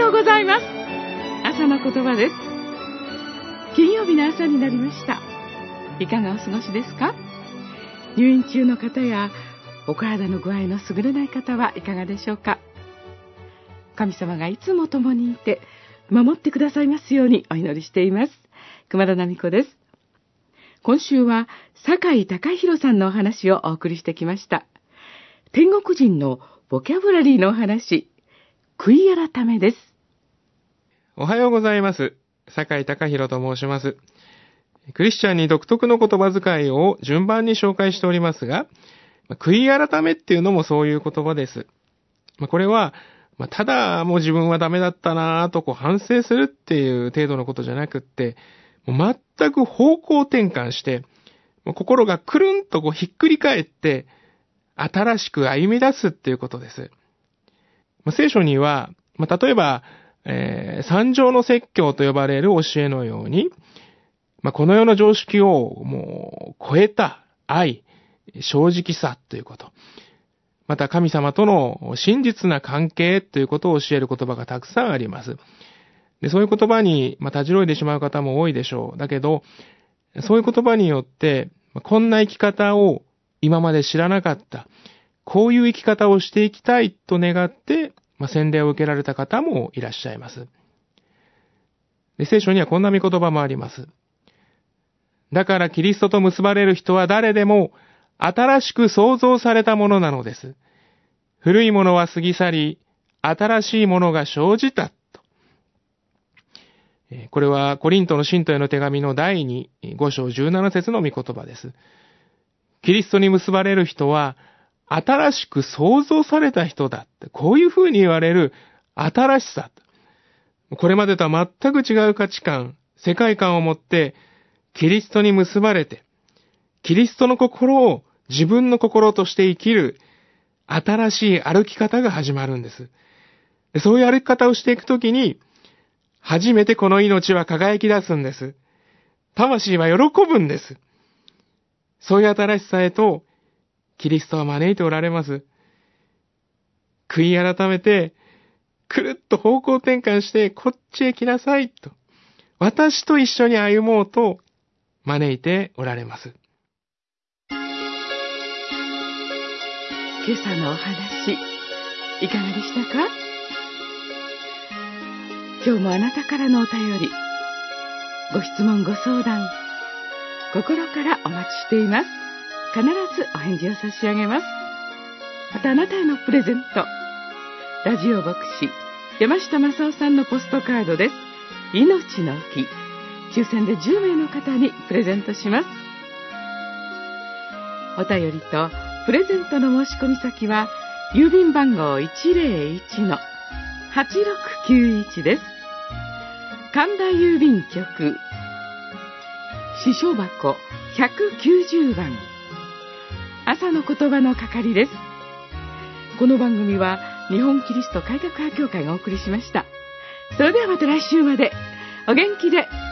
ようございます。朝の言葉です。金曜日の朝になりました。いかがお過ごしですか？入院中の方やお体の具合の優れない方はいかがでしょうか？神様がいつも共にいて守ってくださいますようにお祈りしています。熊田奈美子です。今週は酒井貴弘さんのお話をお送りしてきました。天国人のボキャブラリーのお話、悔い改めです。 おはようございます。酒井貴弘と申します。クリスチャンに独特の言葉遣いを順番に紹介しておりますが、悔い改めっていうのもそういう言葉です。これは、ただもう自分はダメだったなぁと反省するっていう程度のことじゃなくって、全く方向転換して、心がくるんとひっくり返って、新しく歩み出すっていうことです。聖書には、例えば、三条の説教と呼ばれる教えのように、この世の常識をもう超えた愛、正直さということ。また神様との真実な関係ということを教える言葉がたくさんあります。で、そういう言葉に、たじろいでしまう方も多いでしょう。だけど、そういう言葉によって、こんな生き方を今まで知らなかった。こういう生き方をしていきたいと願って、洗礼を受けられた方もいらっしゃいます。で、聖書にはこんな御言葉もあります。だからキリストと結ばれる人は誰でも新しく創造されたものなのです。古いものは過ぎ去り、新しいものが生じた。これはコリントの信徒への手紙の第2、5章17節の御言葉です。キリストに結ばれる人は新しく創造された人だ。こういうふうに言われる新しさ。これまでとは全く違う価値観、世界観を持ってキリストに結ばれて、キリストの心を自分の心として生きる新しい歩き方が始まるんです。そういう歩き方をしていくときに、初めてこの命は輝き出すんです。魂は喜ぶんです。そういう新しさへと、キリストは招いておられます。悔い改めて、くるっと方向転換して、こっちへ来なさいと、私と一緒に歩もうと招いておられます。 今朝のお話、いかがでしたか？今日もあなたからのお便り、ご質問ご相談、心からお待ちしています。必ずお返事を差し上げます。またあなたへのプレゼント、ラジオ牧師山下正夫さんのポストカードです。命の木、抽選で10名の方にプレゼントします。お便りとプレゼントの申し込み先は郵便番号 101-8691 です。神田郵便局支所箱190番、朝の言葉の係です。この番組は日本キリスト改革派協会がお送りしました。それではまた来週までお元気で